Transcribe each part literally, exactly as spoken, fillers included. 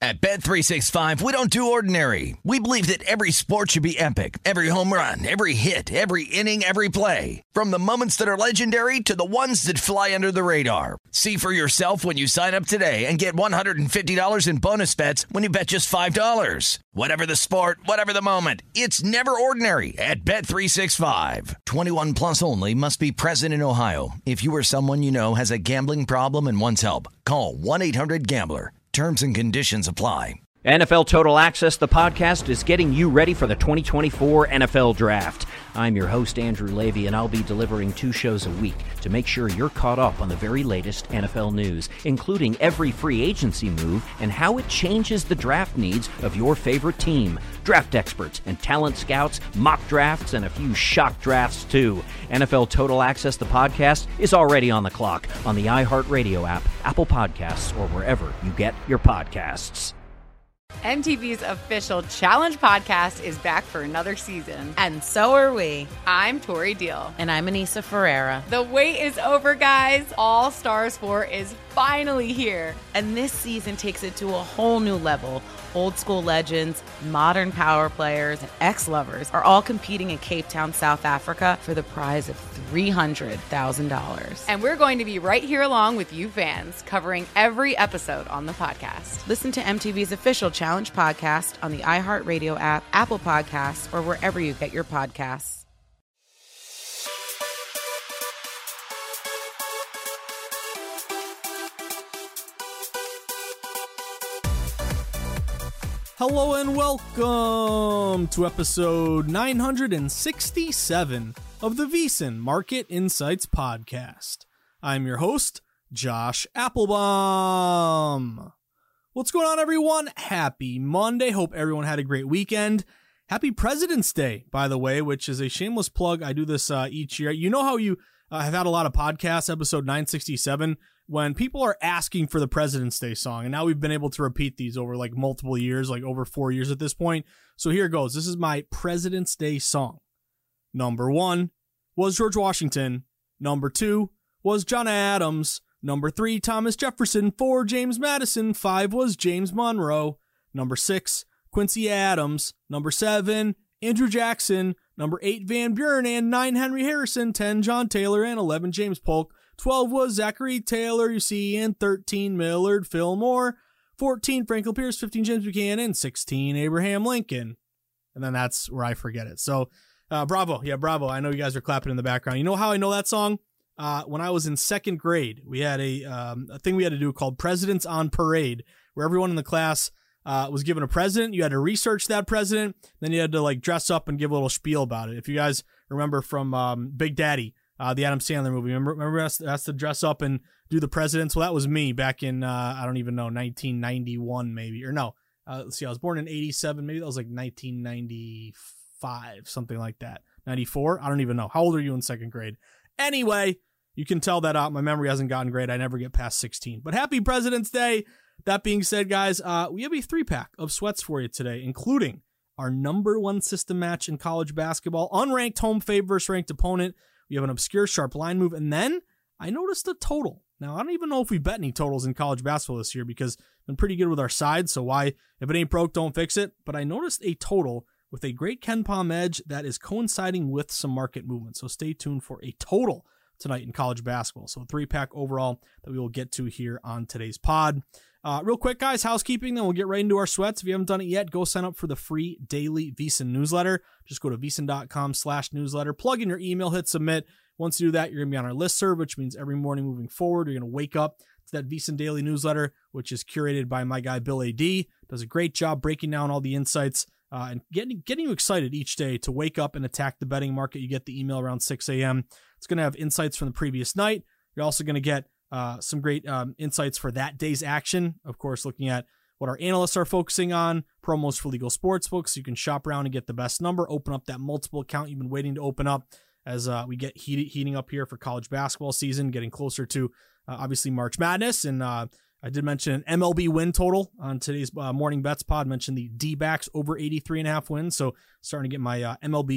At Bet three sixty-five, we don't do ordinary. We believe that every sport should be epic. Every home run, every hit, every inning, every play. From the moments that are legendary to the ones that fly under the radar. See for yourself when you sign up today and get one hundred fifty dollars in bonus bets when you bet just five dollars. Whatever the sport, whatever the moment, it's never ordinary at Bet three sixty-five. twenty-one plus only. Must be present in Ohio. If you or someone you know has a gambling problem and wants help, call one eight hundred gambler. Terms and conditions apply. N F L Total Access, the podcast, is getting you ready for the twenty twenty-four N F L Draft. I'm your host, Andrew Levy, and I'll be delivering two shows a week to make sure you're caught up on the very latest N F L news, including every free agency move and how it changes the draft needs of your favorite team. Draft experts and talent scouts, mock drafts, and a few shock drafts, too. N F L Total Access, the podcast, is already on the clock on the iHeartRadio app, Apple Podcasts, or wherever you get your podcasts. M T V's official Challenge podcast is back for another season. And so are we. I'm Tori Deal. And I'm Anissa Ferreira. The wait is over, guys. All Stars four is finally here. And this season takes it to a whole new level. Old school legends, modern power players, and ex-lovers are all competing in Cape Town, South Africa for the prize of three hundred thousand dollars. And we're going to be right here along with you fans, covering every episode on the podcast. Listen to M T V's official Challenge podcast on the iHeartRadio app, Apple Podcasts, or wherever you get your podcasts. Hello and welcome to episode nine hundred sixty-seven of the VSiN Market Insights Podcast. I'm your host, Josh Applebaum. What's going on, everyone? Happy Monday. Hope everyone had a great weekend. Happy President's Day, by the way, which is a shameless plug. I do this uh, each year. You know how you uh, have had a lot of podcasts, episode nine sixty-seven, when people are asking for the President's Day song, and now we've been able to repeat these over like multiple years, like over four years at this point. So here goes. This is my President's Day song. Number one was George Washington. Number two was John Adams. Number three, Thomas Jefferson. Four, James Madison. Five was James Monroe. Number six, Quincy Adams. Number seven, Andrew Jackson. Number eight, Van Buren. And nine, Henry Harrison. ten, John Taylor. And eleven, James Polk. twelve was Zachary Taylor, you see, and thirteen, Millard Fillmore. fourteen, Franklin Pierce. fifteen, James Buchanan. sixteen, Abraham Lincoln. And then that's where I forget it. So, uh, bravo. Yeah, bravo. I know you guys are clapping in the background. You know how I know that song? Uh, when I was in second grade, we had a, um, a thing we had to do called Presidents on Parade, where everyone in the class uh, was given a president. You had to research that president. Then you had to like dress up and give a little spiel about it. If you guys remember from um, Big Daddy, Uh, the Adam Sandler movie. Remember, remember us, us to dress up and do the presidents? Well, that was me back in, uh, I don't even know, nineteen ninety-one maybe. Or no, uh, let's see, I was born in eighty-seven. Maybe that was like nineteen ninety-five, something like that. ninety-four? I don't even know. How old are you in second grade? Anyway, you can tell that uh, my memory hasn't gotten great. I never get past sixteen. But happy President's Day. That being said, guys, uh, we have a three-pack of sweats for you today, including our number one system match in college basketball, unranked home favorite versus ranked opponent. We have an obscure sharp line move, and then I noticed a total. Now, I don't even know if we bet any totals in college basketball this year because we've been pretty good with our sides, so why, if it ain't broke, don't fix it. But I noticed a total with a great Ken Pom edge that is coinciding with some market movement. So stay tuned for a total tonight in college basketball. So a three-pack overall that we will get to here on today's pod. Uh, real quick, guys, housekeeping, then we'll get right into our sweats. If you haven't done it yet, go sign up for the free daily VSiN newsletter. Just go to VSiN.com slash newsletter, plug in your email, hit submit. Once you do that, you're going to be on our listserv, which means every morning moving forward, you're going to wake up to that VSiN daily newsletter, which is curated by my guy, Bill A D. Does a great job breaking down all the insights uh, and getting, getting you excited each day to wake up and attack the betting market. You get the email around six a.m. It's going to have insights from the previous night. You're also going to get Uh, some great um, insights for that day's action. Of course, looking at what our analysts are focusing on, promos for legal sportsbooks, so you can shop around and get the best number, open up that multiple account you've been waiting to open up as uh, we get heat- heating up here for college basketball season, getting closer to uh, obviously March Madness. And uh, I did mention an M L B win total on today's uh, morning bets pod, mentioned the D-backs over eighty-three and a half wins. So starting to get my uh, M L B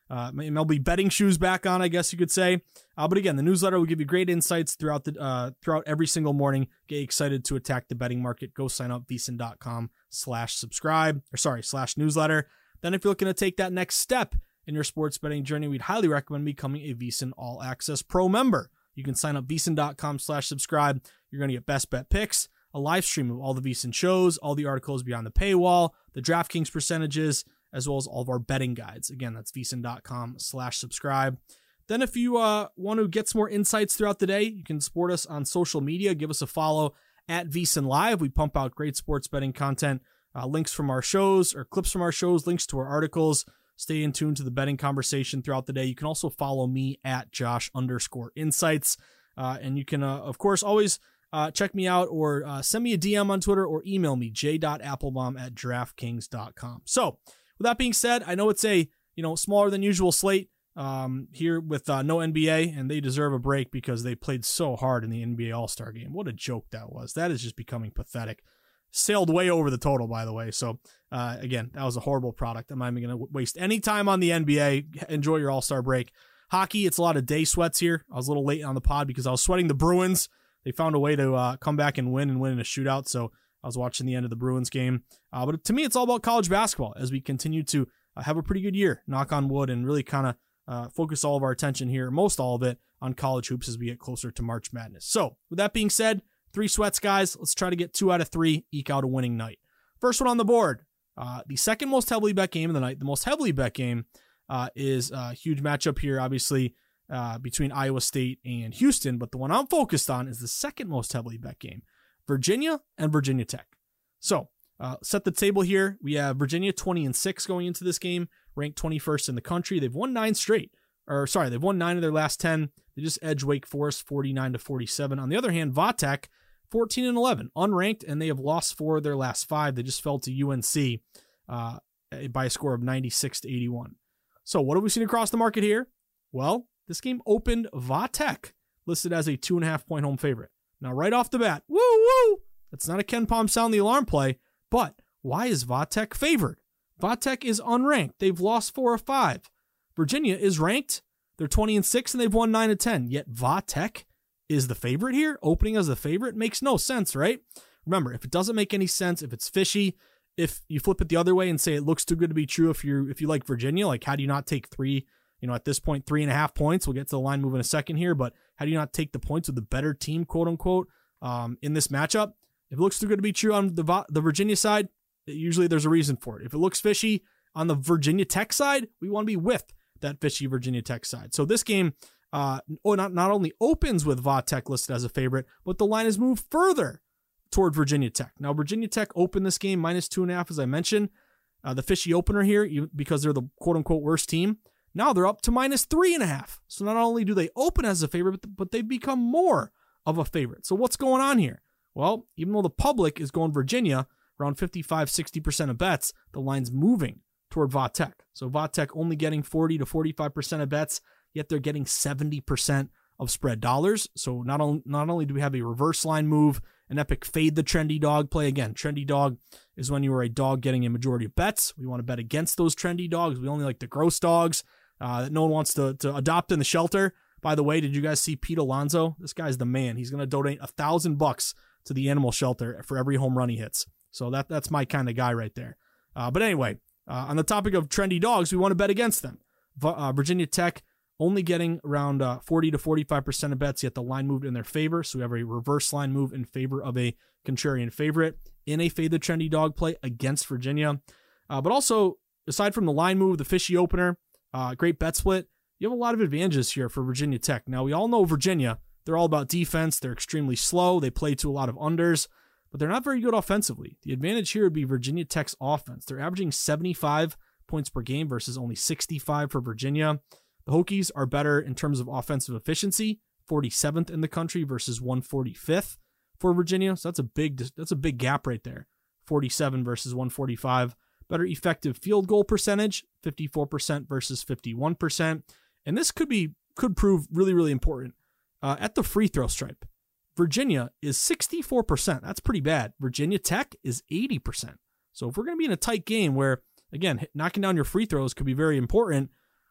uh, M L B betting shoes back on, I guess you could say. Uh, but again, the newsletter will give you great insights throughout the uh, throughout every single morning. Get excited to attack the betting market. Go sign up, VSiN.com slash subscribe, or sorry, slash newsletter. Then if you're looking to take that next step in your sports betting journey, we'd highly recommend becoming a VSiN All Access Pro member. You can sign up, VSiN.com slash subscribe. You're going to get best bet picks, a live stream of all the VSiN shows, all the articles beyond the paywall, the DraftKings percentages, as well as all of our betting guides. Again, that's VSiN.com slash subscribe. Then if you uh, want to get some more insights throughout the day, you can support us on social media. Give us a follow at VSiN Live. We pump out great sports betting content, uh, links from our shows or clips from our shows, links to our articles. Stay in tune to the betting conversation throughout the day. You can also follow me at Josh underscore insights. Uh, and you can, uh, of course, always uh, check me out or uh, send me a D M on Twitter or email me, j dot applebaum at draftkings dot com. So with that being said, I know it's a, you know, smaller than usual slate um, here with uh, no N B A, and they deserve a break because they played so hard in the N B A All-Star game. What a joke that was. That is just becoming pathetic. Sailed way over the total, by the way. So, uh, again, that was a horrible product. I'm not even going to waste any time on the N B A. Enjoy your All-Star break. Hockey, it's a lot of day sweats here. I was a little late on the pod because I was sweating the Bruins. They found a way to uh, come back and win and win in a shootout. So I was watching the end of the Bruins game. Uh, but to me, it's all about college basketball as we continue to uh, have a pretty good year, knock on wood, and really kind of uh, focus all of our attention here, most all of it, on college hoops as we get closer to March Madness. So with that being said, three sweats, guys. Let's try to get two out of three, eke out a winning night. First one on the board, uh, the second most heavily bet game of the night. The most heavily bet game uh, is a huge matchup here, obviously, uh, between Iowa State and Houston. But the one I'm focused on is the second most heavily bet game, Virginia and Virginia Tech. So uh, set the table here. We have Virginia twenty and six going into this game, ranked twenty-first in the country. They've won nine straight. Or sorry, they've won nine of their last ten. They just edged Wake Forest forty-nine to forty-seven. On the other hand, Vatech fourteen and eleven, unranked, and they have lost four of their last five. They just fell to U N C uh, by a score of ninety-six to eighty-one. So what have we seen across the market here? Well, this game opened Vatech listed as a two and a half point home favorite. Now, right off the bat, woo woo, that's not a Ken Palm sound the alarm play, but why is Vatech favored? Vatech is unranked. They've lost four of five. Virginia is ranked. They're twenty and six and they've won nine of ten. Yet Vatech is the favorite here, opening as the favorite. Makes no sense, right? Remember, if it doesn't make any sense, if it's fishy, if you flip it the other way and say it looks too good to be true, if you if you like Virginia, like how do you not take three, you know, at this point, three and a half points? We'll get to the line move in a second here, but how do you not take the points with the better team, quote unquote, um, in this matchup? If it looks too good to be true on the the Virginia side, usually there's a reason for it. If it looks fishy on the Virginia Tech side, we want to be with that fishy Virginia Tech side. So this game, Uh, not, not only opens with Vatech listed as a favorite, but the line has moved further toward Virginia Tech. Now, Virginia Tech opened this game minus two and a half, as I mentioned. Uh, the fishy opener here, because they're the quote-unquote worst team. Now they're up to minus three and a half. So not only do they open as a favorite, but, but they've become more of a favorite. So what's going on here? Well, even though the public is going Virginia, around fifty-five, sixty percent of bets, the line's moving toward Vatech. So Vatech only getting forty to forty-five percent of bets, yet they're getting seventy percent of spread dollars. So not, on, not only do we have a reverse line move, an epic fade the trendy dog play. Again, trendy dog is when you are a dog getting a majority of bets. We want to bet against those trendy dogs. We only like the gross dogs uh, that no one wants to, to adopt in the shelter. By the way, did you guys see Pete Alonso? This guy's the man. He's going to donate a thousand bucks to the animal shelter for every home run he hits. So that that's my kind of guy right there. Uh, but anyway, uh, on the topic of trendy dogs, we want to bet against them. Uh, Virginia Tech only getting around uh, forty to forty-five percent of bets, yet the line moved in their favor. So we have a reverse line move in favor of a contrarian favorite in a fade the trendy dog play against Virginia. Uh, but also, aside from the line move, the fishy opener, uh, great bet split, you have a lot of advantages here for Virginia Tech. Now, we all know Virginia, they're all about defense. They're extremely slow. They play to a lot of unders, but they're not very good offensively. The advantage here would be Virginia Tech's offense. They're averaging seventy-five points per game versus only sixty-five for Virginia. The Hokies are better in terms of offensive efficiency, forty-seventh in the country versus one hundred forty-fifth for Virginia. So that's a big that's a big gap right there. forty-seven versus one forty-five. Better effective field goal percentage, fifty-four percent versus fifty-one percent. And this could be could prove really, really important. Uh, at the free throw stripe, Virginia is sixty-four percent. That's pretty bad. Virginia Tech is eighty percent. So if we're going to be in a tight game where, again, knocking down your free throws could be very important,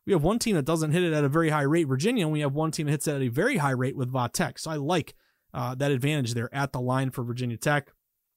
We have one team that doesn't hit it at a very high rate, Virginia, and we have one team that hits it at a very high rate with Va Tech. So I like uh, that advantage there at the line for Virginia Tech.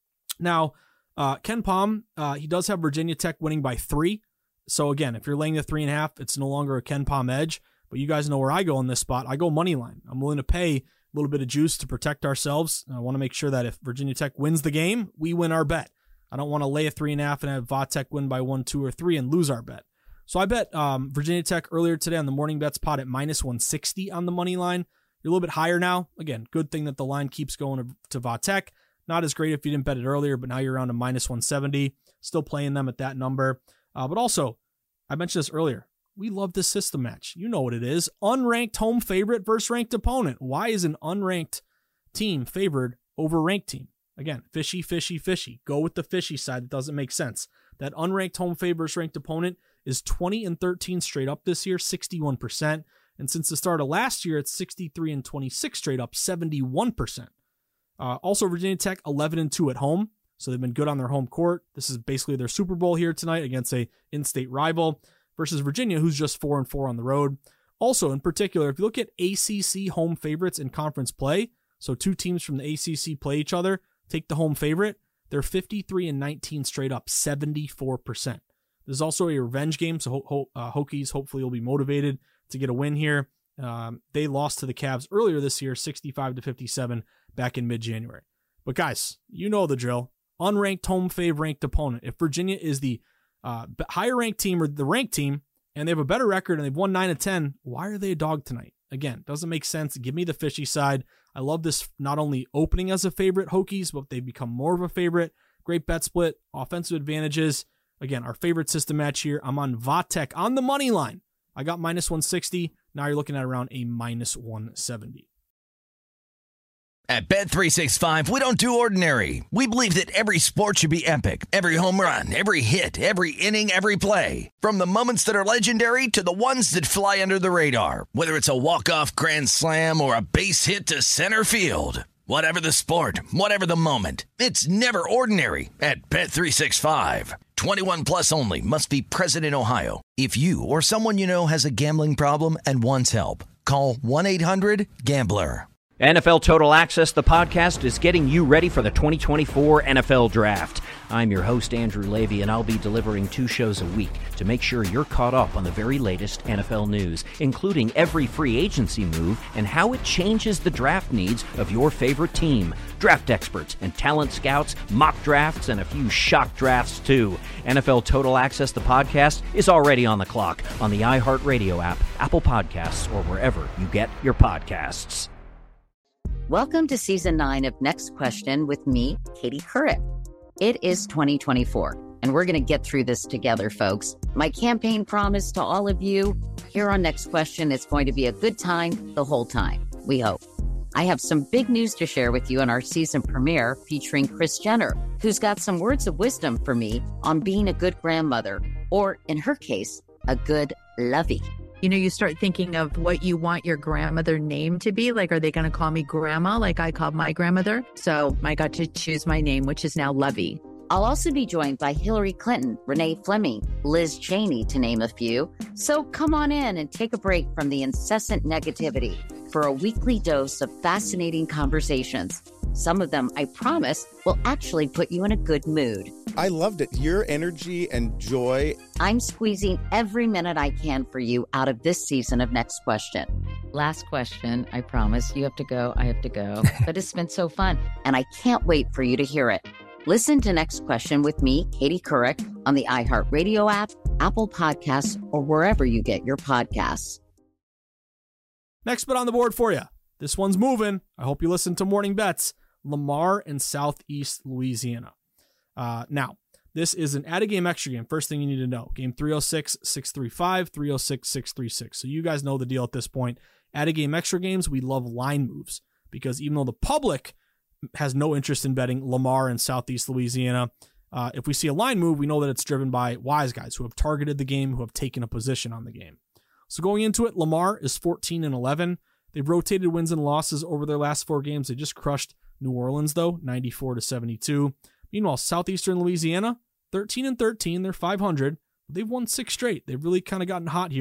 Now, uh, Ken Pom, uh, he does have Virginia Tech winning by three. So again, if you're laying the three and a half, it's no longer a Ken Pom edge. But you guys know where I go in this spot. I go money line. I'm willing to pay a little bit of juice to protect ourselves. I want to make sure that if Virginia Tech wins the game, we win our bet. I don't want to lay a three and a half and have Va Tech win by one, two, or three and lose our bet. So I bet um, Virginia Tech earlier today on the morning bets pot at minus one sixty on the money line. You're a little bit higher now. Again, good thing that the line keeps going to, to Va Tech. Not as great if you didn't bet it earlier, but now you're around a minus one seventy. Still playing them at that number. Uh, but also, I mentioned this earlier. We love this system match. You know what it is. Unranked home favorite versus ranked opponent. Why is an unranked team favored over ranked team? Again, fishy, fishy, fishy. Go with the fishy side. It doesn't make sense. That unranked home favorite versus ranked opponent is twenty and thirteen straight up this year, sixty-one percent. And since the start of last year, it's sixty-three and twenty-six straight up, seventy-one percent. Uh, also, Virginia Tech, eleven and two at home. So they've been good on their home court. This is basically their Super Bowl here tonight against a in-state rival versus Virginia, who's just four and four on the road. Also, in particular, if you look at A C C home favorites in conference play, so two teams from the A C C play each other, take the home favorite, they're fifty-three and nineteen straight up, seventy-four percent. There's also a revenge game, so ho- ho- uh, Hokies hopefully will be motivated to get a win here. Um, they lost to the Cavs earlier this year, sixty-five to fifty-seven, back in mid-January. But guys, you know the drill. Unranked home fav ranked opponent. If Virginia is the uh, higher ranked team or the ranked team, and they have a better record and they've won nine of ten, why are they a dog tonight? Again, doesn't make sense. Give me the fishy side. I love this not only opening as a favorite, Hokies, but they've become more of a favorite. Great bet split, offensive advantages. Again, our favorite system match here. I'm on Va Tech on the money line. I got minus one sixty. Now you're looking at around a minus one seventy. At Bet three sixty-five, we don't do ordinary. We believe that every sport should be epic. Every home run, every hit, every inning, every play. From the moments that are legendary to the ones that fly under the radar. Whether it's a walk-off grand slam or a base hit to center field. Whatever the sport, whatever the moment. It's never ordinary at Bet three sixty-five. twenty-one plus only. Must be present in Ohio. If you or someone you know has a gambling problem and wants help, call one eight hundred gambler. N F L Total Access, the podcast, is getting you ready for the twenty twenty-four N F L Draft. I'm your host, Andrew Levy, and I'll be delivering two shows a week to make sure you're caught up on the very latest N F L news, including every free agency move and how it changes the draft needs of your favorite team. Draft experts and talent scouts, mock drafts, and a few shock drafts, too. N F L Total Access, the podcast, is already on the clock on the iHeartRadio app, Apple Podcasts, or wherever you get your podcasts. Welcome to Season nine of Next Question with me, Katie Couric. It is twenty twenty-four, and we're going to get through this together, folks. My campaign promise to all of you here on Next Question, it's going to be a good time the whole time, we hope. I have some big news to share with you on our season premiere featuring Kris Jenner, who's got some words of wisdom for me on being a good grandmother, or in her case, a good lovey. You know, you start thinking of what you want your grandmother name to be. Like, are they going to call me grandma like I called my grandmother? So I got to choose my name, which is now Lovey. I'll also be joined by Hillary Clinton, Renee Fleming, Liz Cheney, to name a few. So come on in and take a break from the incessant negativity for a weekly dose of fascinating conversations. Some of them, I promise, will actually put you in a good mood. I loved it. Your energy and joy. I'm squeezing every minute I can for you out of this season of Next Question. Last question, I promise. You have to go, I have to go. But it's been so fun, and I can't wait for you to hear it. Listen to Next Question with me, Katie Couric, on the iHeartRadio app, Apple Podcasts, or wherever you get your podcasts. Next bet on the board for you. This one's moving. I hope you listen to Morning Bets. Lamar and Southeast Louisiana. Uh, now, this is an add-a-game extra game. First thing you need to know. Game three oh six, six thirty-five, three oh six, six thirty-six. So you guys know the deal at this point. Add-a-game extra games, we love line moves. Because even though the public has no interest in betting Lamar and Southeast Louisiana, uh, if we see a line move, we know that it's driven by wise guys who have targeted the game, who have taken a position on the game. So going into it, Lamar is fourteen and eleven. They've rotated wins and losses over their last four games. They just crushed New Orleans, though, ninety-four to seventy-two. Meanwhile, Southeastern Louisiana, thirteen and thirteen. They're five hundred. They've won six straight. They've really kind of gotten hot here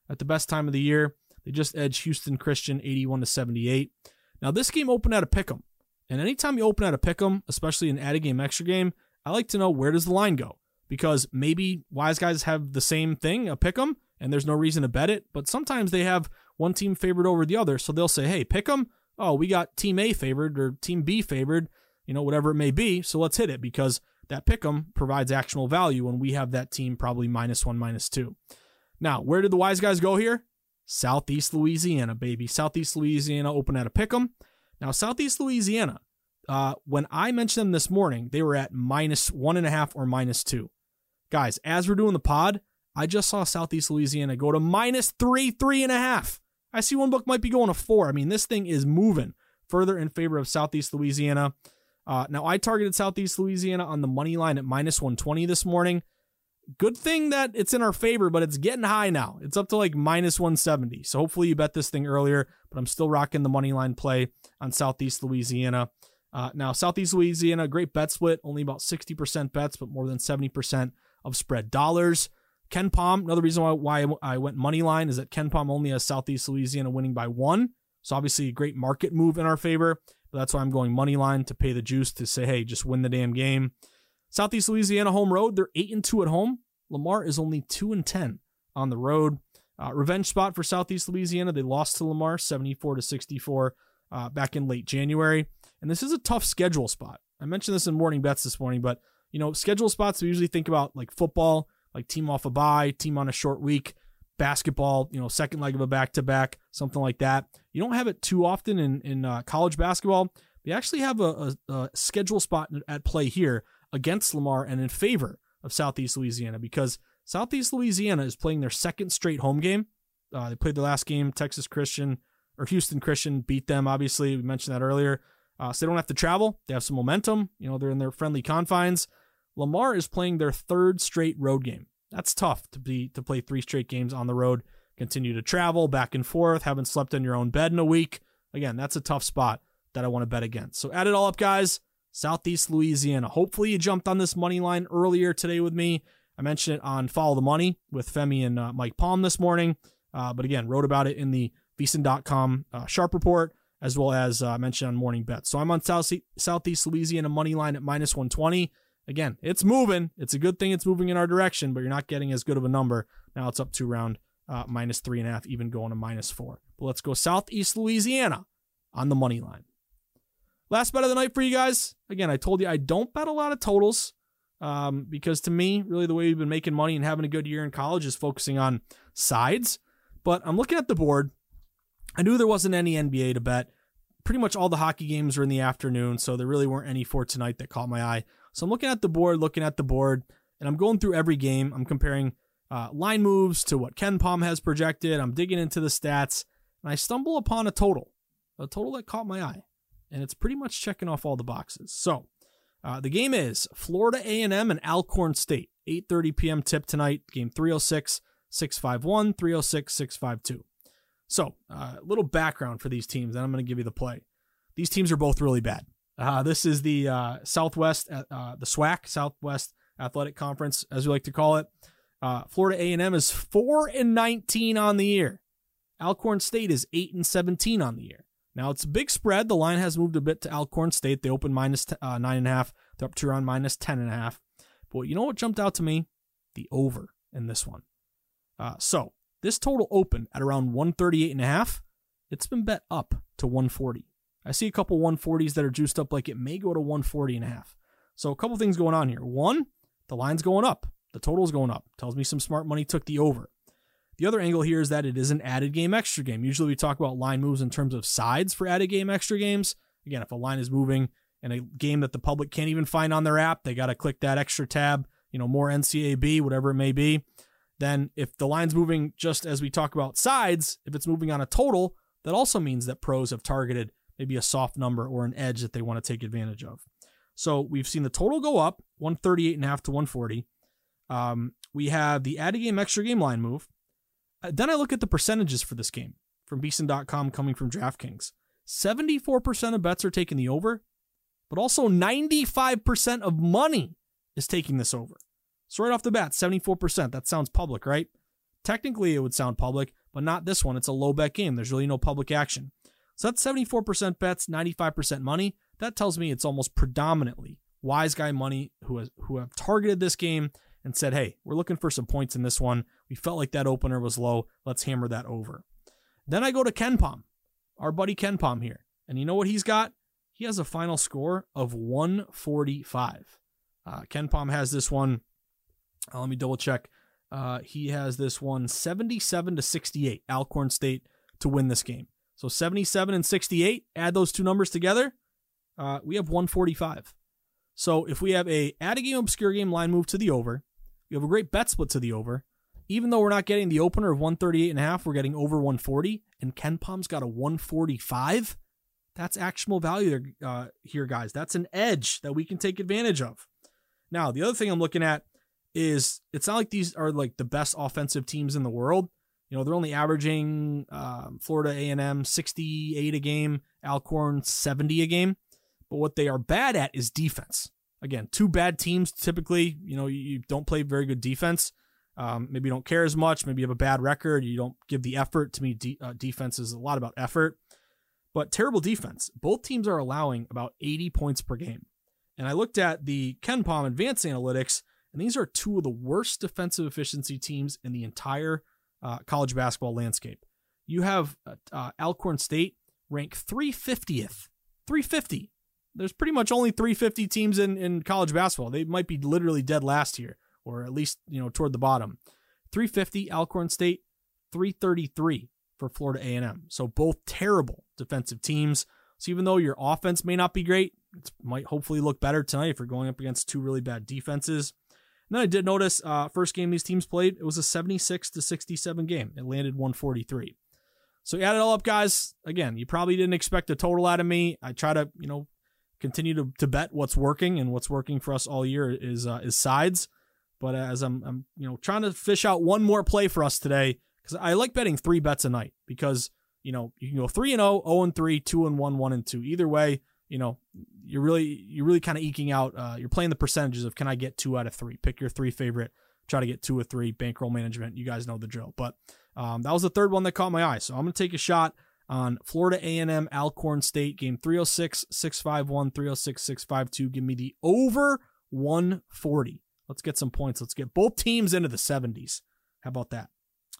at the best time of the year. They just edged Houston Christian eighty-one to seventy-eight. Now, this game opened at a pick'em. And anytime you open at a pick'em, especially an added game extra game, I like to know, where does the line go? Because maybe Wise Guys have the same thing, a pick'em, and there's no reason to bet it. But sometimes they have one team favored over the other. So they'll say, hey, pick'em. Oh, we got team A favored or team B favored, you know, whatever it may be. So let's hit it, because that pick'em provides actionable value when we have that team probably minus one, minus two. Now, where did the Wise Guys go here? Southeast Louisiana, baby. Southeast Louisiana open at a pick'em. Now, Southeast Louisiana, uh, when I mentioned them this morning, they were at minus one and a half or minus two. Guys, as we're doing the pod, I just saw Southeast Louisiana go to minus three, three and a half. I see one book might be going to four. I mean, this thing is moving further in favor of Southeast Louisiana. Uh, now, I targeted Southeast Louisiana on the money line at minus one twenty this morning. Good thing that it's in our favor, but it's getting high now. It's up to like minus one seventy. So hopefully you bet this thing earlier, but I'm still rocking the money line play on Southeast Louisiana. Uh, now, Southeast Louisiana, great bet split, only about sixty percent bets, but more than seventy percent of spread dollars. Ken Palm, another reason why, why I went money line is that Ken Palm only has Southeast Louisiana winning by one. So obviously a great market move in our favor, but that's why I'm going money line to pay the juice to say, hey, just win the damn game. Southeast Louisiana home road, they're eight and two at home. Lamar is only two and ten on the road. Uh, revenge spot for Southeast Louisiana. They lost to Lamar seventy-four to sixty-four uh, back in late January. And this is a tough schedule spot. I mentioned this in morning bets this morning, but you know, schedule spots, we usually think about like football, like team off a bye, team on a short week, basketball, you know, second leg of a back-to-back, something like that. You don't have it too often in, in uh, college basketball. We actually have a, a, a schedule spot at play here against Lamar and in favor of Southeast Louisiana, because Southeast Louisiana is playing their second straight home game. Uh, they played the last game, Texas Christian, or Houston Christian beat them, obviously. We mentioned that earlier. Uh, so they don't have to travel. They have some momentum. You know, they're in their friendly confines. Lamar is playing their third straight road game. That's tough to be to play three straight games on the road, continue to travel back and forth, haven't slept in your own bed in a week. Again, that's a tough spot that I want to bet against. So add it all up, guys. Southeast Louisiana. Hopefully you jumped on this money line earlier today with me. I mentioned it on Follow the Money with Femi and uh, Mike Palm this morning. Uh, but again, wrote about it in the V S I N dot com uh, Sharp Report, as well as uh, mentioned on Morning Bets. So I'm on South Southeast Louisiana money line at minus one twenty. Again, it's moving. It's a good thing it's moving in our direction, but you're not getting as good of a number. Now it's up to around uh, minus three and a half, even going to minus four. But let's go Southeast Louisiana on the money line. Last bet of the night for you guys. Again, I told you I don't bet a lot of totals um, because to me, really the way we've been making money and having a good year in college is focusing on sides. But I'm looking at the board. I knew there wasn't any N B A to bet. Pretty much all the hockey games are in the afternoon, so there really weren't any for tonight that caught my eye. So I'm looking at the board, looking at the board, and I'm going through every game. I'm comparing uh, line moves to what Ken Palm has projected. I'm digging into the stats, and I stumble upon a total, a total that caught my eye, and it's pretty much checking off all the boxes. So uh, the game is Florida A and M and Alcorn State, eight thirty p.m. tip tonight, game three oh six, six five one, three oh six, six five two. So a uh, little background for these teams, and I'm going to give you the play. These teams are both really bad. Uh, this is the uh, Southwest, uh, the SWAC, Southwest Athletic Conference, as we like to call it. Uh, Florida A and M is four and nineteen on the year. Alcorn State is eight and seventeen on the year. Now it's a big spread. The line has moved a bit to Alcorn State. They opened minus t- uh, nine and a half. They're up to around minus ten and a half. But you know what jumped out to me? The over in this one. Uh, so this total opened at around one thirty-eight and a half. It's been bet up to one forty. I see a couple one forties that are juiced up like it may go to one forty and a half. So a couple things going on here. One, the line's going up. The total's going up. Tells me some smart money took the over. The other angle here is that it is an added game extra game. Usually we talk about line moves in terms of sides for added game extra games. Again, if a line is moving in a game that the public can't even find on their app, they got to click that extra tab, you know, more N C A A B, whatever it may be. Then if the line's moving just as we talk about sides, if it's moving on a total, that also means that pros have targeted maybe a soft number or an edge that they want to take advantage of. So we've seen the total go up, one thirty-eight and a half to one forty. Um, we have the added game extra game line move. Uh, then I look at the percentages for this game from V S I N dot com coming from DraftKings. seventy-four percent of bets are taking the over, but also ninety-five percent of money is taking this over. So right off the bat, seventy-four percent. That sounds public, right? Technically, it would sound public, but not this one. It's a low bet game. There's really no public action. So that's seventy-four percent bets, ninety-five percent money. That tells me it's almost predominantly wise guy money who has who have targeted this game and said, hey, we're looking for some points in this one. We felt like that opener was low. Let's hammer that over. Then I go to KenPom, our buddy KenPom here. And you know what he's got? He has a final score of one forty-five. Uh, KenPom has this one. Uh, let me double check. Uh, he has this one seventy-seven to sixty-eight, Alcorn State to win this game. So seventy-seven and sixty-eight, add those two numbers together, uh, we have one forty-five. So if we have a add a game, obscure game line move to the over, we have a great bet split to the over. Even though we're not getting the opener of one thirty-eight and a half, we're getting over one forty, and KenPom's got a one forty-five. That's actionable value uh, here, guys. That's an edge that we can take advantage of. Now, the other thing I'm looking at is it's not like these are like the best offensive teams in the world. You know, they're only averaging um, Florida A and M sixty-eight a game, Alcorn seventy a game. But what they are bad at is defense. Again, two bad teams typically, you know, you, you don't play very good defense. Um, maybe you don't care as much. Maybe you have a bad record. You don't give the effort. To me, de- uh, defense is a lot about effort. But terrible defense. Both teams are allowing about eighty points per game. And I looked at the KenPom Advanced Analytics, and these are two of the worst defensive efficiency teams in the entire uh, college basketball landscape. You have uh, Alcorn State ranked three hundred fiftieth. three hundred fifty. There's pretty much only three hundred fifty teams in, in college basketball. They might be literally dead last year, or at least, you know, toward the bottom. three hundred fifty Alcorn State, three thirty-three for Florida A and M. So both terrible defensive teams. So even though your offense may not be great, it might hopefully look better tonight if you're going up against two really bad defenses. And then I did notice uh, first game these teams played, it was a seventy-six to sixty-seven game. It landed one forty-three. So you add it all up, guys. Again, you probably didn't expect a total out of me. I try to, you know, continue to, to bet what's working, and what's working for us all year is uh, is sides. But as I'm, I'm, you know, trying to fish out one more play for us today, because I like betting three bets a night, because, you know, you can go three and oh, oh and three, two and one, one and two. Either way, you know, you're really, you're really kind of eking out. Uh, you're playing the percentages of, can I get two out of three? Pick your three favorite. Try to get two or three. Bankroll management. You guys know the drill. But um, that was the third one that caught my eye. So I'm going to take a shot on Florida A and M Alcorn State game three oh six, six fifty-one, three oh six, six fifty-two. Give me the over one forty. Let's get some points. Let's get both teams into the seventies. How about that?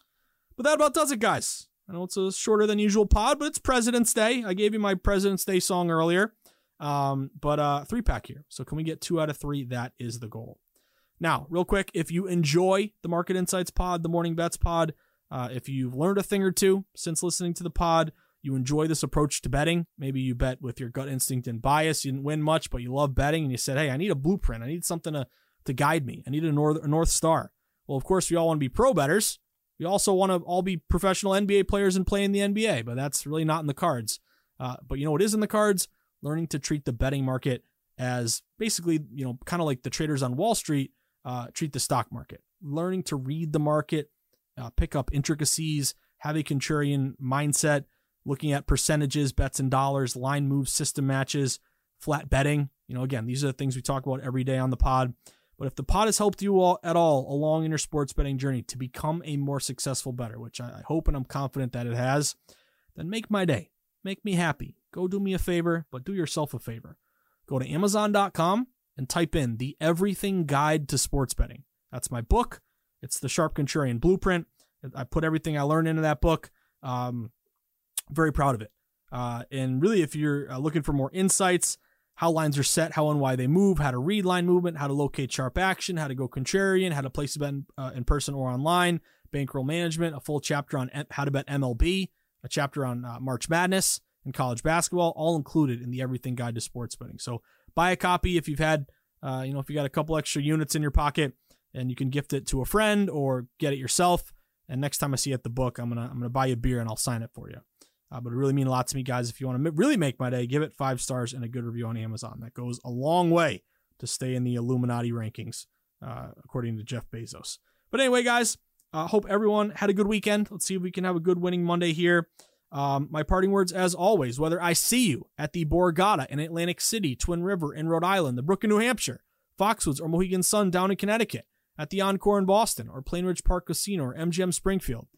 But that about does it, guys. I know it's a shorter than usual pod, but it's President's Day. I gave you my President's Day song earlier. Um, but uh, three pack here. So can we get two out of three? That is the goal. Now, real quick, if you enjoy the Market Insights pod, the Morning Bets pod, uh, if you've learned a thing or two since listening to the pod, you enjoy this approach to betting. Maybe you bet with your gut instinct and bias. You didn't win much, but you love betting, and you said, hey, I need a blueprint. I need something to, to guide me. I need a North, a North Star. Well, of course, we all want to be pro bettors. We also want to all be professional N B A players and play in the N B A, but that's really not in the cards. Uh, but you know what is in the cards? Learning to treat the betting market as basically, you know, kind of like the traders on Wall Street uh, treat the stock market. Learning to read the market, uh, pick up intricacies, have a contrarian mindset, looking at percentages, bets and dollars, line moves, system matches, flat betting. You know, again, these are the things we talk about every day on the pod. But if the pod has helped you all at all along in your sports betting journey to become a more successful bettor, which I hope and I'm confident that it has, then make my day. Make me happy. Go do me a favor, but do yourself a favor. Go to amazon dot com and type in the Everything Guide to Sports Betting. That's my book. It's the Sharp Contrarian Blueprint. I put everything I learned into that book. Um, very proud of it. Uh, and really, if you're uh, looking for more insights, how lines are set, how and why they move, how to read line movement, how to locate sharp action, how to go contrarian, how to place a bet in, uh, in person or online, bankroll management, a full chapter on M- how to bet M L B, a chapter on uh, March Madness and college basketball, all included in the Everything Guide to Sports Betting. So buy a copy if you've had, uh, you know, if you got a couple extra units in your pocket, and you can gift it to a friend or get it yourself. And next time I see you at the book, I'm gonna I'm gonna buy you a beer and I'll sign it for you. Uh, but it really means a lot to me, guys. If you want to really make my day, give it five stars and a good review on Amazon. That goes a long way to stay in the Illuminati rankings, uh, according to Jeff Bezos. But anyway, guys, I uh, hope everyone had a good weekend. Let's see if we can have a good winning Monday here. Um, my parting words, as always, whether I see you at the Borgata in Atlantic City, Twin River in Rhode Island, the Brook in New Hampshire, Foxwoods or Mohegan Sun down in Connecticut, at the Encore in Boston, or Plainridge Park Casino, or M G M Springfield.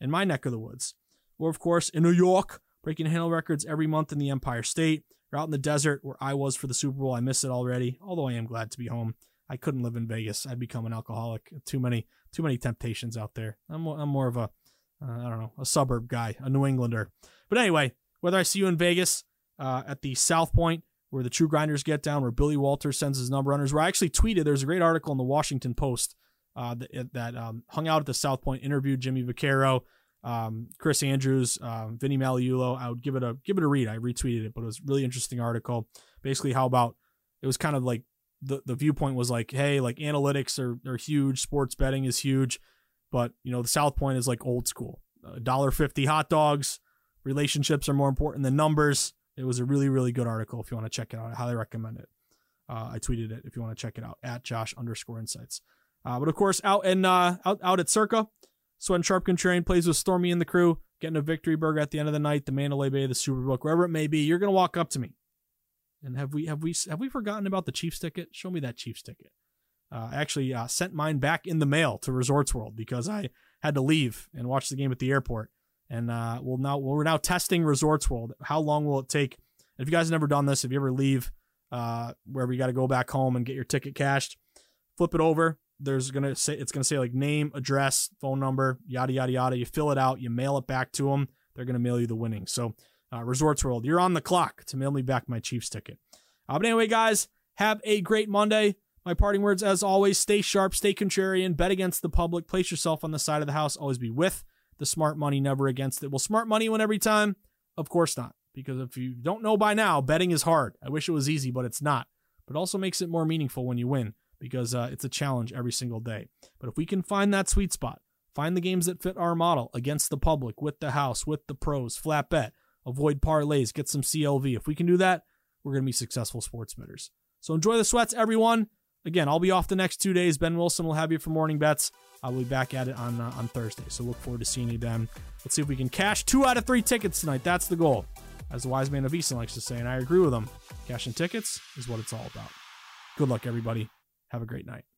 in my neck of the woods. Or, of course, in New York, breaking handle records every month in the Empire State, or out in the desert where I was for the Super Bowl. I miss it already, although I am glad to be home. I couldn't live in Vegas. I'd become an alcoholic. Too many too many temptations out there. I'm more, I'm more of a, uh, I don't know, a suburb guy, a New Englander. But anyway, whether I see you in Vegas, uh, at the South Point, where the True Grinders get down, where Billy Walters sends his number runners, where I actually tweeted, there's a great article in the Washington Post uh, that, that um, hung out at the South Point, interviewed Jimmy Vaccaro, um, Chris Andrews, um, Vinny Magliulo. I would give it a give it a read. I retweeted it, but it was a really interesting article. Basically, how about, it was kind of like, the, the viewpoint was like, hey, like analytics are, are huge, sports betting is huge, but, you know, the South Point is like old school. one dollar fifty hot dogs, relationships are more important than numbers. It was a really, really good article. If you want to check it out, I highly recommend it. Uh, I tweeted it if you want to check it out, at Josh underscore insights. Uh, but of course, out in uh, out out at Circa, Sweat and Sharp Contrarian plays with Stormy and the crew, getting a victory burger at the end of the night, the Mandalay Bay, the Superbook, wherever it may be. You're gonna walk up to me, and have we have we have we forgotten about the Chiefs ticket? Show me that Chiefs ticket. Uh, I actually uh, sent mine back in the mail to Resorts World because I had to leave and watch the game at the airport. And uh, we'll now we're now testing Resorts World. How long will it take? If you guys have never done this, if you ever leave uh, wherever you got to go back home and get your ticket cashed, flip it over. There's gonna say it's gonna say like name, address, phone number, yada yada yada. You fill it out, you mail it back to them. They're gonna mail you the winnings. So uh, Resorts World, you're on the clock to mail me back my Chiefs ticket. Uh, but anyway, guys, have a great Monday. My parting words, as always: stay sharp, stay contrarian, bet against the public, place yourself on the side of the house, always be with the smart money, never against it. Will smart money win every time? Of course not. Because if you don't know by now, betting is hard. I wish it was easy, but it's not. But it also makes it more meaningful when you win, because uh, it's a challenge every single day. But if we can find that sweet spot, find the games that fit our model against the public, with the house, with the pros, flat bet, avoid parlays, get some C L V. If we can do that, we're going to be successful sports bettors. So enjoy the sweats, everyone. Again, I'll be off the next two days. Ben Wilson will have you for morning bets. I'll be back at it on uh, on Thursday, so look forward to seeing you then. Let's see if we can cash two out of three tickets tonight. That's the goal, as the wise man of Easton likes to say, and I agree with him. Cashing tickets is what it's all about. Good luck, everybody. Have a great night.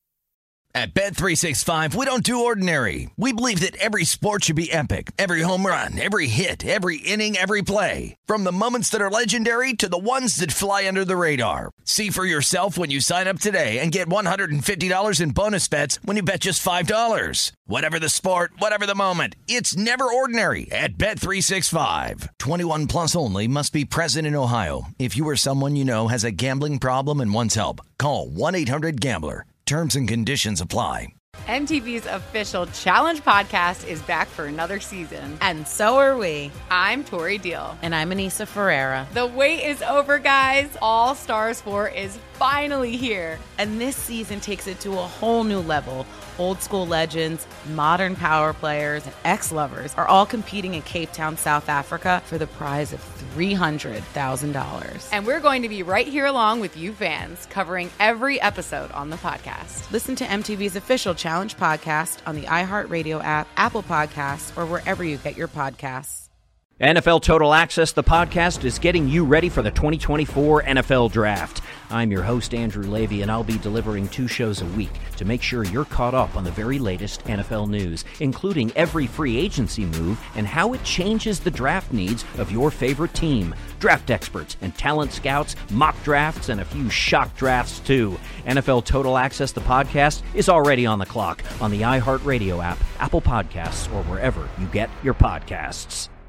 At Bet three sixty-five, we don't do ordinary. We believe that every sport should be epic. Every home run, every hit, every inning, every play. From the moments that are legendary to the ones that fly under the radar. See for yourself when you sign up today and get one hundred fifty dollars in bonus bets when you bet just five dollars. Whatever the sport, whatever the moment, it's never ordinary at Bet three sixty-five. twenty-one plus only. Must be present in Ohio. If you or someone you know has a gambling problem and wants help, call one eight hundred gambler. Terms and conditions apply. M T V's official Challenge podcast is back for another season. And so are we. I'm Tori Deal. And I'm Anissa Ferreira. The wait is over, guys. All Stars four is finally here. And this season takes it to a whole new level. Old school legends, modern power players, and ex-lovers are all competing in Cape Town, South Africa for the prize of three hundred thousand dollars. And we're going to be right here along with you fans, covering every episode on the podcast. Listen to M T V's official Challenge podcast on the iHeartRadio app, Apple Podcasts, or wherever you get your podcasts. N F L Total Access, the podcast, is getting you ready for the twenty twenty-four N F L Draft. I'm your host, Andrew Levy, and I'll be delivering two shows a week to make sure you're caught up on the very latest N F L news, including every free agency move and how it changes the draft needs of your favorite team. Draft experts and talent scouts, mock drafts, and a few shock drafts, too. N F L Total Access, the podcast, is already on the clock on the iHeartRadio app, Apple Podcasts, or wherever you get your podcasts.